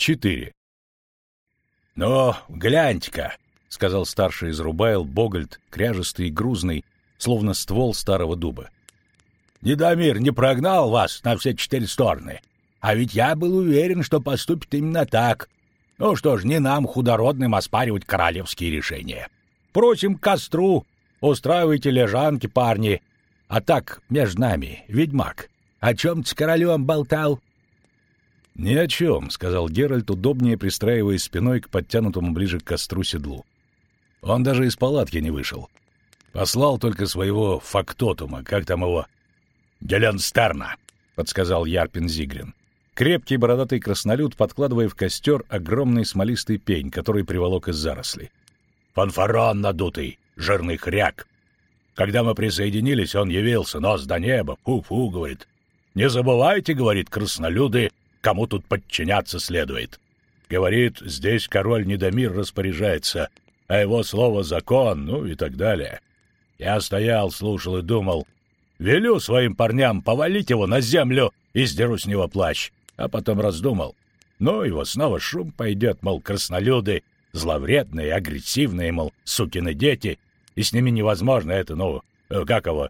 4. «Ну, гляньте-ка», — сказал старший Изрубайл Богольд, кряжестый и грузный, словно ствол старого дуба. «Недомир не прогнал вас на все 4 стороны, а ведь я был уверен, что поступит именно так. Ну что ж, не нам, худородным, оспаривать королевские решения. Просим к костру, устраивайте лежанки, парни. А так, между нами, ведьмак, о чем ты с королем болтал?» «Ни о чем», — сказал Геральт, удобнее пристраиваясь спиной к подтянутому ближе к костру седлу. Он даже из палатки не вышел. Послал только своего фактотума, как там его... «Геленстерна», — подсказал Ярпин Зигрин. Крепкий бородатый краснолюд, подкладывая в костер огромный смолистый пень, который приволок из зарослей. «Фанфарон надутый, жирный хряк. Когда мы присоединились, он явился, нос до неба, фу-фу, говорит. Не забывайте, говорит, краснолюды, кому тут подчиняться следует. Говорит, здесь король Недомир распоряжается, а его слово закон, ну и так далее. Я стоял, слушал и думал, велю своим парням повалить его на землю и сдеру с него плащ, а потом раздумал. Ну, его снова шум пойдет, мол, краснолюды, зловредные, агрессивные, мол, сукины дети, и с ними невозможно это, ну, как его,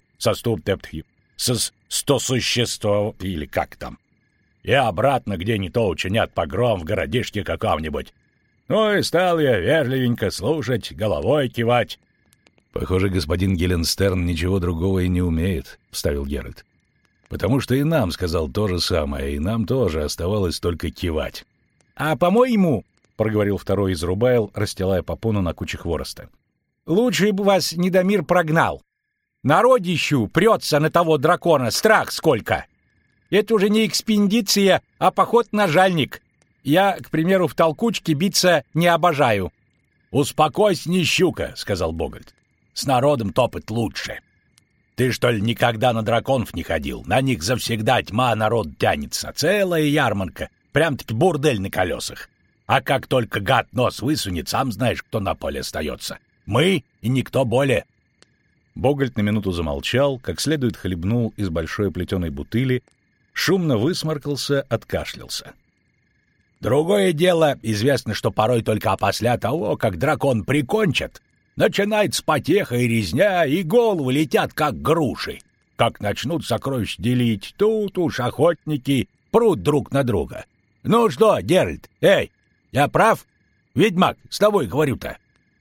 стосущество, или как там. И обратно, где не то учинят погром в городишке каком-нибудь. Ну и стал я вежливенько слушать, головой кивать. «Похоже, господин Геленстерн ничего другого и не умеет», — вставил Геральт. «Потому что и нам сказал то же самое, и нам тоже оставалось только кивать». «А, по-моему, — проговорил второй Изрубайл, расстилая попону на куче хвороста, — лучше бы вас Недомир прогнал. Народищу прется на того дракона, страх сколько. Это уже не экспедиция, а поход на жальник. Я, к примеру, в толкучке биться не обожаю». «Успокойся, нищука», — сказал Богольд. «С народом топать лучше. Ты, что ли, никогда на драконов не ходил? На них завсегда тьма народ тянется. Целая ярмарка. Прям-таки бурдель на колесах. А как только гад нос высунет, сам знаешь, кто на поле остается. Мы и никто более». Богольд на минуту замолчал, как следует хлебнул из большой плетеной бутыли, шумно высморкался, откашлялся. «Другое дело, известно, что порой только опосля того, как дракон прикончат, начинается потеха и резня, и головы летят, как груши. Как начнут сокровищ делить, тут уж охотники прут друг на друга. Ну что, Геральт, эй, я прав? Ведьмак, с тобой говорю-то».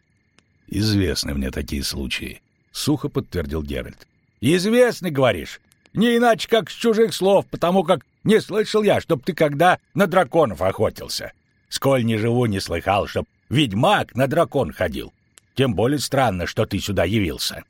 «Известны мне такие случаи», — сухо подтвердил Геральт. «Известны, говоришь? Не иначе, как с чужих слов, потому как не слышал я, чтоб ты когда на драконов охотился. Сколь не живу, не слыхал, чтоб ведьмак на дракон ходил. Тем более странно, что ты сюда явился».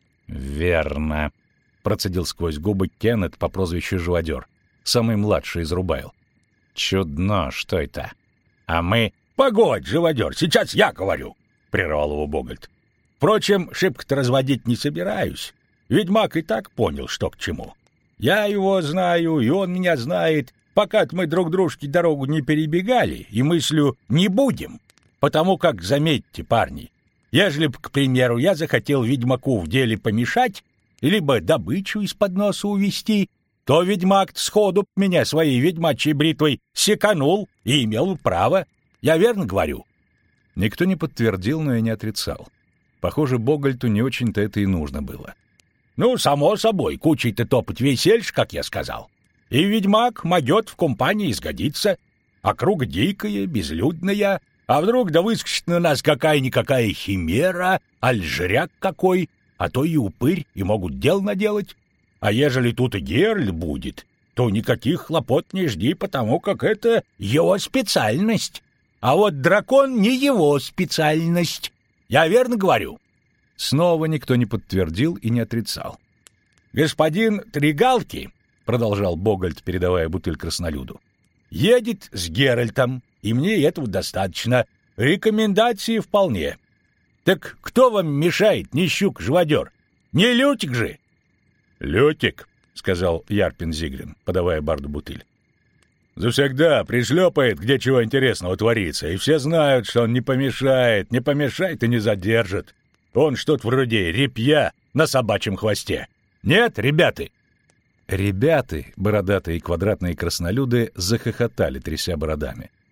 «Верно», — процедил сквозь губы Кеннет по прозвищу Живодер, самый младший из Рубайл. «Чудно, что это? А мы...» «Погодь, Живодер, сейчас я говорю», — прервал его Богольд. «Впрочем, шибко-то разводить не собираюсь. Ведьмак и так понял, что к чему. Я его знаю, и он меня знает, пока мы друг дружке дорогу не перебегали, и мыслю «не будем». Потому как, заметьте, парни, ежели б, к примеру, я захотел ведьмаку в деле помешать, либо добычу из-под носа увести, то ведьмак сходу меня своей ведьмачьей бритвой секанул и имел право. Я верно говорю?» Никто не подтвердил, но и не отрицал. Похоже, Богольту не очень-то это и нужно было. «Ну, само собой, кучей-то топать весельш, как я сказал. И ведьмак могет в компании сгодиться. Округа дикая, безлюдная, а вдруг да выскочит на нас какая-никакая химера, аль жряк какой, а то и упырь, и могут дел наделать. А ежели тут и Геральт будет, то никаких хлопот не жди, потому как это его специальность. А вот дракон не его специальность. Я верно говорю?» Снова никто не подтвердил и не отрицал. «Господин Тригалки, — продолжал Богольд, передавая бутыль краснолюду, — едет с Геральтом, и мне этого достаточно. Рекомендации вполне. Так кто вам мешает, нищук-живодер? Не Лютик же?» «Лютик, — сказал Ярпин Зигрин, подавая барду бутыль, — завсегда пришлепает, где чего интересного творится, и все знают, что он не помешает и не задержит. Он что-то вроде репья на собачьем хвосте. Нет, ребята?» Ребята, бородатые и квадратные краснолюды, захохотали, тряся бородами.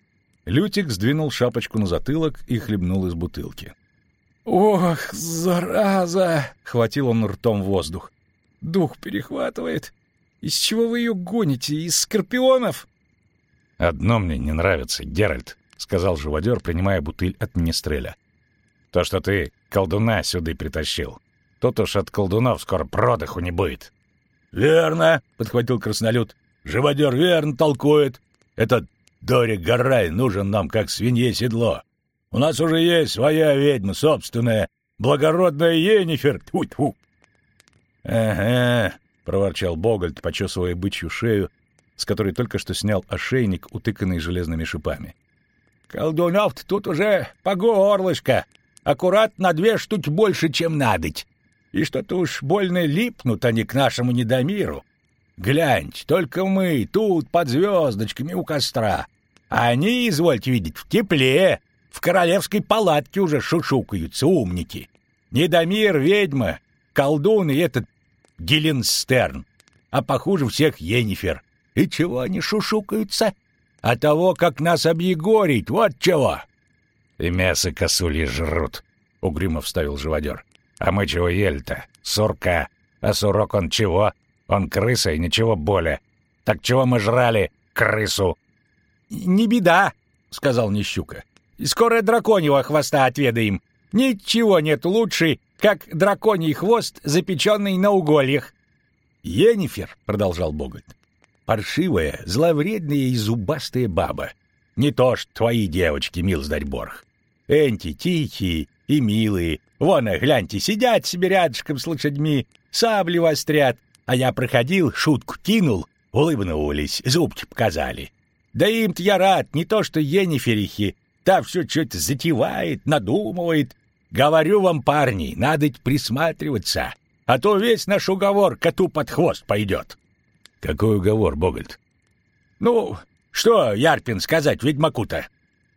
Лютик сдвинул шапочку на затылок и хлебнул из бутылки. «Ох, зараза!» — хватил он ртом воздух. «Дух перехватывает. Из чего вы ее гоните? Из скорпионов?» «Одно мне не нравится, Геральт», — сказал живодер, принимая бутыль от Министреля. «То, что ты колдуна сюда притащил. Тут уж от колдунов скоро продыху не будет». «Верно», — подхватил краснолюд. «Живодер верно толкует. Этот Дорик Гаррай нужен нам, как свинье седло. У нас уже есть своя ведьма, собственная, благородная Йеннифер. Тьфу-тьфу». «Ага», — проворчал Богольд, почесывая бычью шею, с которой только что снял ошейник, утыканный железными шипами. «Колдунов-то тут уже по горлышко. Аккурат на 2 штуки больше, чем надоть. И что-то уж больно липнут они к нашему недомиру. Гляньте, только мы тут под звездочками у костра. А они, извольте видеть, в тепле, в королевской палатке уже шушукаются умники. Недомир, ведьма, колдун и этот Геленстерн. А похуже всех Йеннифер. И чего они шушукаются? А того, как нас объегорить, вот чего!» «И мясо косули жрут», — угрюмо вставил живодер. «А мы чего ели-то? Сурка. А сурок он чего? Он крыса и ничего более. Так чего мы жрали крысу?» «Не беда», — сказал Нищука. «Скоро драконьего хвоста отведаем. Ничего нет лучше, как драконий хвост, запеченный на угольях». «Йеннифер», — продолжал Богольд, — «паршивая, зловредная и зубастая баба. Не то ж твои девочки, милздарь Борх. Энти тихие и милые. Вон, гляньте, сидят себе рядышком с лошадьми, сабли вострят. А я проходил, шутку кинул, улыбнулись, зубки показали. Да им-то я рад, не то что Йенниферихи. Та все что-то затевает, надумывает. Говорю вам, парни, надо присматриваться, а то весь наш уговор коту под хвост пойдет». «Какой уговор, Богольд?» «Ну, что, Ярпин, сказать ведьмаку-то?»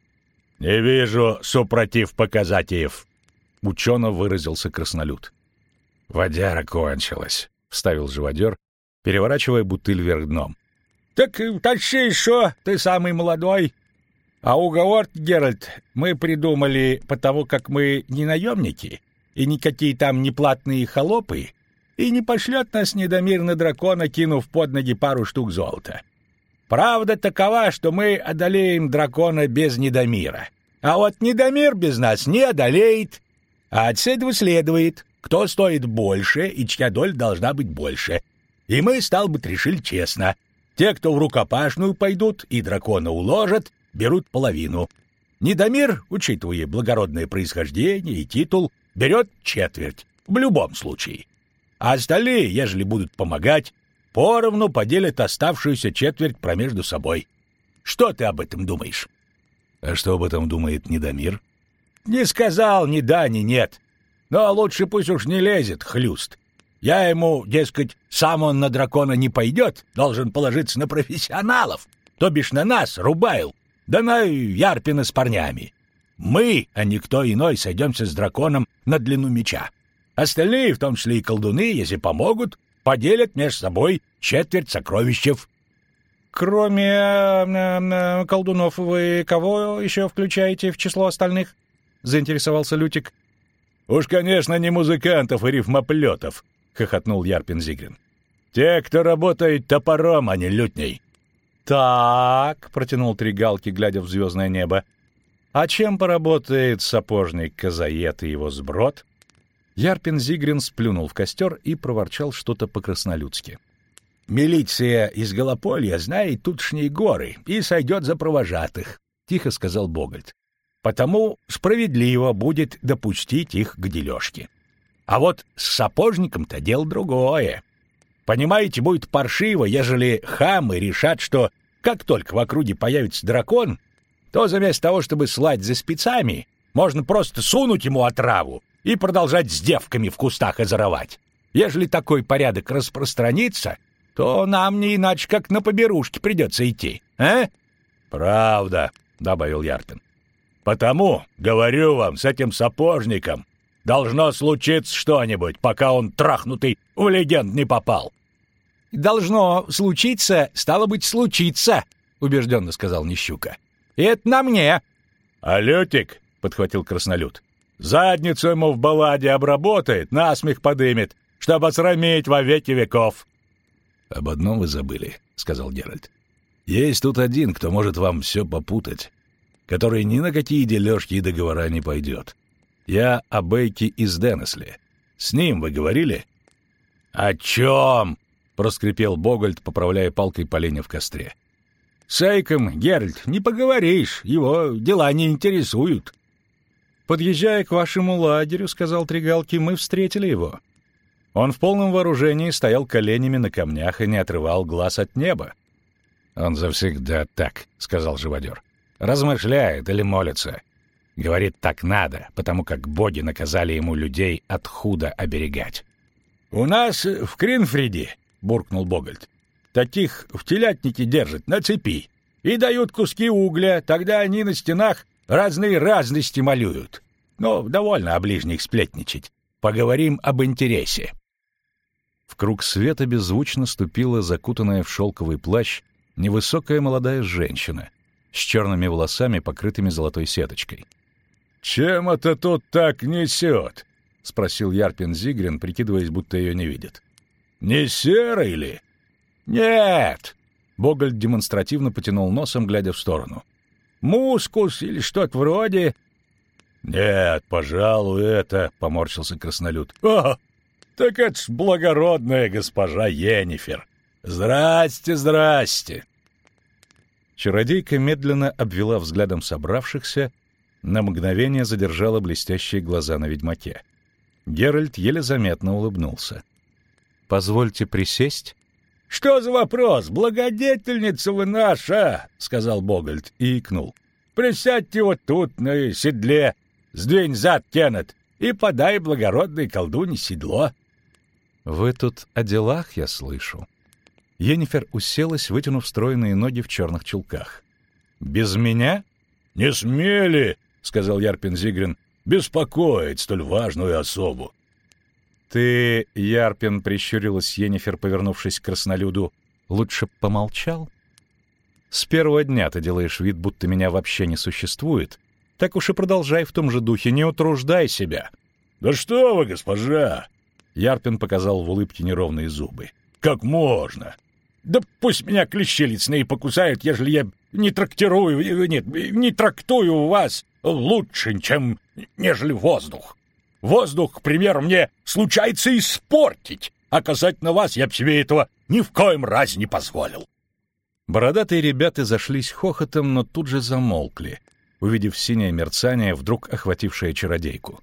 «Не вижу супротив показатиев», — учено выразился краснолюд. «Водяра кончилась», — вставил живодер, переворачивая бутыль вверх дном. «Так тащи еще, ты самый молодой. А уговор, Геральт, мы придумали потому, как мы не наемники и никакие там не платные холопы, и не пошлет нас недомир на дракона, кинув под ноги пару штук золота. Правда такова, что мы одолеем дракона без недомира. А вот недомир без нас не одолеет. А отседва следует, кто стоит больше и чья доля должна быть больше. И мы, стал быть, решили честно. Те, кто в рукопашную пойдут и дракона уложат, берут половину. Недомир, учитывая благородное происхождение и титул, берет четверть, в любом случае. А остальные, ежели будут помогать, поровну поделят оставшуюся четверть промежду собой. Что ты об этом думаешь?» «А что об этом думает недомир?» «Не сказал ни да, ни нет. Но лучше пусть уж не лезет, хлюст. Я ему, дескать, сам он на дракона не пойдет, должен положиться на профессионалов, то бишь на нас, Рубайл, да на Ярпина с парнями. Мы, а никто иной, сойдемся с драконом на длину меча. Остальные, в том числе и колдуны, если помогут, поделят между собой четверть сокровищев». «Кроме колдунов, вы кого еще включаете в число остальных?» — заинтересовался Лютик. «Уж, конечно, не музыкантов и рифмоплетов», — хохотнул Ярпин Зигрин. «Те, кто работает топором, а не лютней». «Так», — протянул Тригалки, глядя в звездное небо, — «а чем поработает сапожник Казаед и его сброд?» Ярпин Зигрин сплюнул в костер и проворчал что-то по-краснолюдски. «Милиция из Голополья знает тутшние горы и сойдет за провожатых», — тихо сказал Богольд. «Потому справедливо будет допустить их к дележке. А вот с сапожником-то дело другое. Понимаете, будет паршиво, ежели хамы решат, что как только в округе появится дракон, то вместо того, чтобы слать за спецами, можно просто сунуть ему отраву и продолжать с девками в кустах озоровать. Ежели такой порядок распространится, то нам не иначе как на поберушки придется идти, а?» «Правда», — добавил Ярпин. «Потому, говорю вам, с этим сапожником должно случиться что-нибудь, пока он трахнутый в легенд не попал». «Должно случиться, стало быть, случиться», — убежденно сказал Нищука. И это на мне!» «А Лютик», — подхватил краснолюд, — «задницу ему в балладе обработает, насмех подымет, чтобы осрамить во веки веков». «Об одном вы забыли», — сказал Геральт. «Есть тут один, кто может вам все попутать, который ни на какие дележки и договора не пойдет. Я о Бейке из Денесли. С ним вы говорили?» «О чем?» — проскрипел Богольд, поправляя палкой поленья в костре. «С Эйком, Геральт, не поговоришь, его дела не интересуют». «Подъезжая к вашему лагерю, — сказал Тригалки, — мы встретили его. Он в полном вооружении стоял коленями на камнях и не отрывал глаз от неба». «Он завсегда так», — сказал живодер. «Размышляет или молится. Говорит, так надо, потому как боги наказали ему людей от худа оберегать». «У нас в Кринфриде, — буркнул Богольд, — таких в телятнике держат на цепи и дают куски угля, тогда они на стенах разные разности малюют. Но довольно о ближних сплетничать. Поговорим об интересе». В круг света беззвучно ступила закутанная в шелковый плащ невысокая молодая женщина с черными волосами, покрытыми золотой сеточкой. «Чем это тут так несет?» — спросил Ярпин Зигрин, прикидываясь, будто ее не видит. «Не серый ли?» «Нет!» — Богольд демонстративно потянул носом, глядя в сторону. «Мускус или что-то вроде...» «Нет, пожалуй, это...» — поморщился краснолюд. «О, так это ж благородная госпожа Йеннифер! Здрасте, здрасте!» Чародейка медленно обвела взглядом собравшихся, на мгновение задержала блестящие глаза на ведьмаке. Геральт еле заметно улыбнулся. «Позвольте присесть?» «Что за вопрос? Благодетельница вы наша!» — сказал Богольд и икнул. «Присядьте вот тут, на седле, сдвинь зад, Кеннет, и подай благородной колдуне седло». «Вы тут о делах, я слышу». Йеннифер уселась, вытянув стройные ноги в черных чулках. «Без меня?» «Не смели, — сказал Ярпин Зигрин, — беспокоить столь важную особу». «Ты, Ярпин, — прищурилась Йеннифер, повернувшись к краснолюду, — лучше помолчал? С первого дня ты делаешь вид, будто меня вообще не существует. Так уж и продолжай в том же духе, не утруждай себя». «Да что вы, госпожа!» Ярпин показал в улыбке неровные зубы. «Как можно?» «Да пусть меня клещи лесные покусают, ежели я не трактую вас лучше, чем нежели воздух. Воздух, к примеру, мне случается испортить, а касательно вас я б себе этого ни в коем разе не позволил». Бородатые ребята зашлись хохотом, но тут же замолкли, увидев синее мерцание, вдруг охватившее чародейку.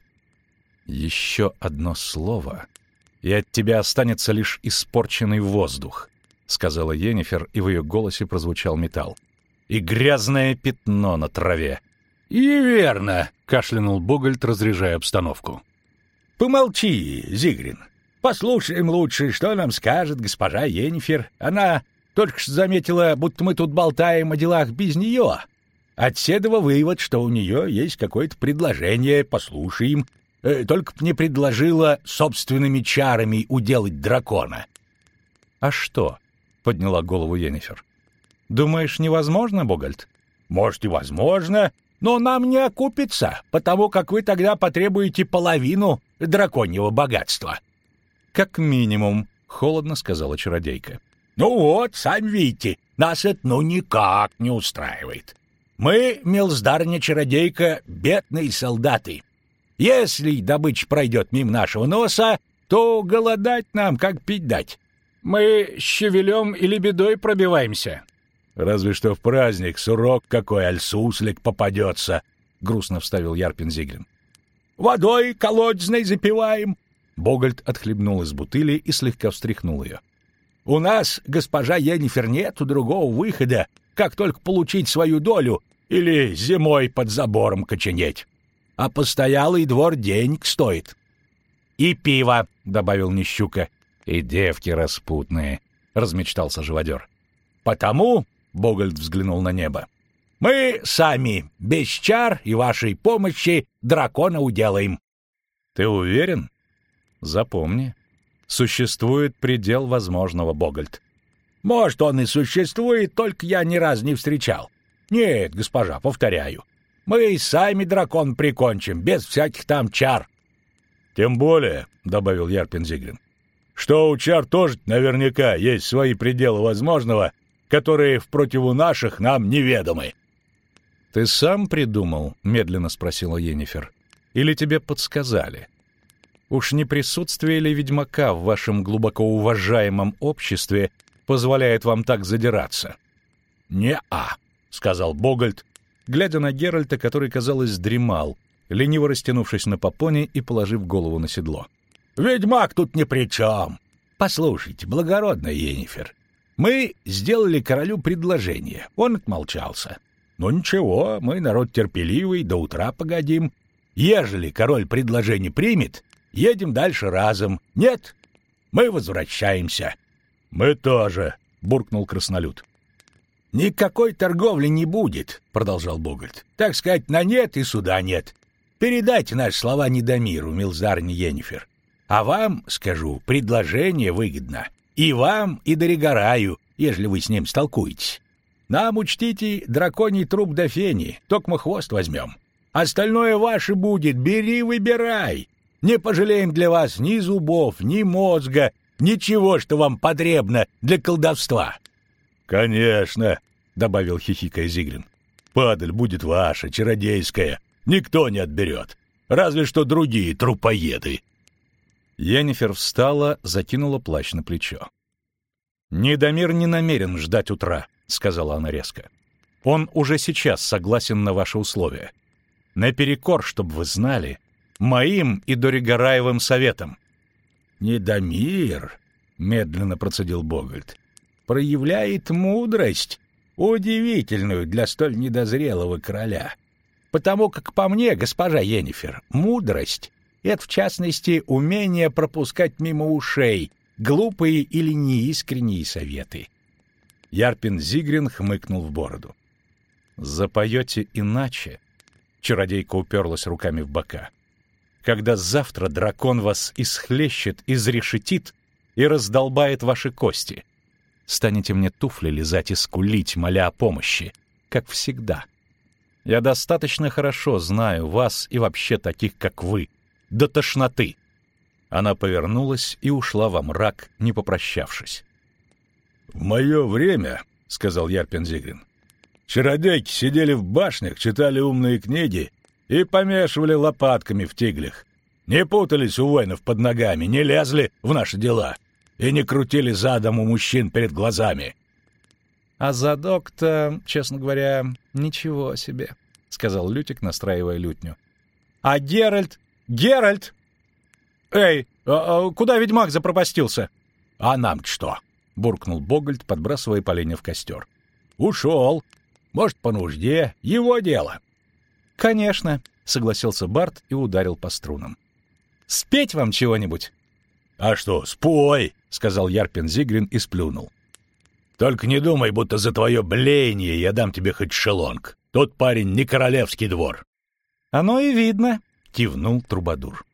«Еще одно слово, и от тебя останется лишь испорченный воздух», — сказала Йеннифер, и в ее голосе прозвучал металл. «И грязное пятно на траве». «И верно», — кашлянул Богольд, разряжая обстановку. «Помолчи, Зигрин. Послушаем лучше, что нам скажет госпожа Йеннифер. Она только что заметила, будто мы тут болтаем о делах без нее. Отседова вывод, что у нее есть какое-то предложение, послушаем. Только б не предложила собственными чарами уделать дракона». «А что?» — подняла голову Йеннифер. «Думаешь, невозможно, Богольд?» «Может, и возможно, но нам не окупится, потому как вы тогда потребуете половину драконьего богатства». «Как минимум», — холодно сказала чародейка. «Ну вот, сами видите, нас это никак не устраивает. Мы, милздарня-чародейка, бедные солдаты. Если добыча пройдет мимо нашего носа, то голодать нам как пить дать. Мы щавелем или бедой пробиваемся». «Разве что в праздник сурок какой альсуслик попадется», — грустно вставил Ярпин Зигрин. «Водой колодезной запиваем». Богольд отхлебнул из бутыли и слегка встряхнул ее. «У нас, госпожа Йеннифер, нету другого выхода, как только получить свою долю или зимой под забором коченеть. А постоялый двор денег стоит». «И пиво», — добавил Нищука. «И девки распутные», — размечтался живодер. «Потому, — Богольд взглянул на небо, — мы сами, без чар и вашей помощи, дракона уделаем». «Ты уверен? Запомни, существует предел возможного, Богольд». «Может, он и существует, только я ни разу не встречал. Нет, госпожа, повторяю, мы и сами дракон прикончим, без всяких там чар. Тем более, — добавил Ярпин Зигрин, — что у чар тоже наверняка есть свои пределы возможного, которые впротиву наших нам неведомы. — Ты сам придумал? — медленно спросила Йеннифер. — Или тебе подсказали? Уж не присутствие ли ведьмака в вашем глубоко уважаемом обществе позволяет вам так задираться? — Не-а, — сказал Богольд, глядя на Геральта, который, казалось, дремал, лениво растянувшись на попоне и положив голову на седло. — Ведьмак тут ни при чем. Послушайте, благородная Йеннифер, мы сделали королю предложение, он отмолчался. Ну ничего, мы народ терпеливый, до утра погодим. Ежели король предложение примет, едем дальше разом. Нет, мы возвращаемся. — Мы тоже, — буркнул краснолюд. — Никакой торговли не будет, — продолжал Богольд. — Так сказать, на нет и суда нет. Передайте наши слова Недомиру, милздарня Йеннифер. А вам, скажу, предложение выгодно. И вам, и Доригораю, ежели вы с ним столкуетесь. Нам, учтите, драконий труп до фени, токмо хвост возьмем. Остальное ваше будет, бери, выбирай. Не пожалеем для вас ни зубов, ни мозга, ничего, что вам потребно для колдовства. — Конечно, — добавил хихикая Зигрин. — Падаль будет ваша, чародейская, никто не отберет, разве что другие трупоеды. Йеннифер встала, закинула плащ на плечо. — Недомир не намерен ждать утра, — сказала она резко. — Он уже сейчас согласен на ваши условия. Наперекор, чтобы вы знали, моим и Доригораевым советом. — Недомир, — медленно процедил Богольд, — проявляет мудрость, удивительную для столь недозрелого короля. Потому как по мне, госпожа Йеннифер, мудрость — это, в частности, умение пропускать мимо ушей глупые или неискренние советы. Ярпин Зигрин хмыкнул в бороду. «Запоете иначе?» Чародейка уперлась руками в бока. «Когда завтра дракон вас исхлещет, изрешетит и раздолбает ваши кости. Станете мне туфли лизать и скулить, моля о помощи, как всегда. Я достаточно хорошо знаю вас и вообще таких, как вы, до тошноты». Она повернулась и ушла во мрак, не попрощавшись. «В мое время, — сказал Ярпин Зигрин, — чародейки сидели в башнях, читали умные книги и помешивали лопатками в тиглях. Не путались у воинов под ногами, не лезли в наши дела и не крутили задом у мужчин перед глазами». «А задок-то, честно говоря, ничего себе», — сказал Лютик, настраивая лютню. «А Геральт? Геральт! Эй, куда ведьмак запропастился?» «А нам-то что?» — буркнул Богольд, подбрасывая поленья в костер. «Ушел. Может, по нужде. Его дело». «Конечно», — согласился Барт и ударил по струнам. «Спеть вам чего-нибудь?» «А что, спой!» — сказал Ярпин Зигрин и сплюнул. «Только не думай, будто за твое блеяние я дам тебе хоть шелонг. Тот парень не королевский двор». «Оно и видно», — кивнул Трубадур.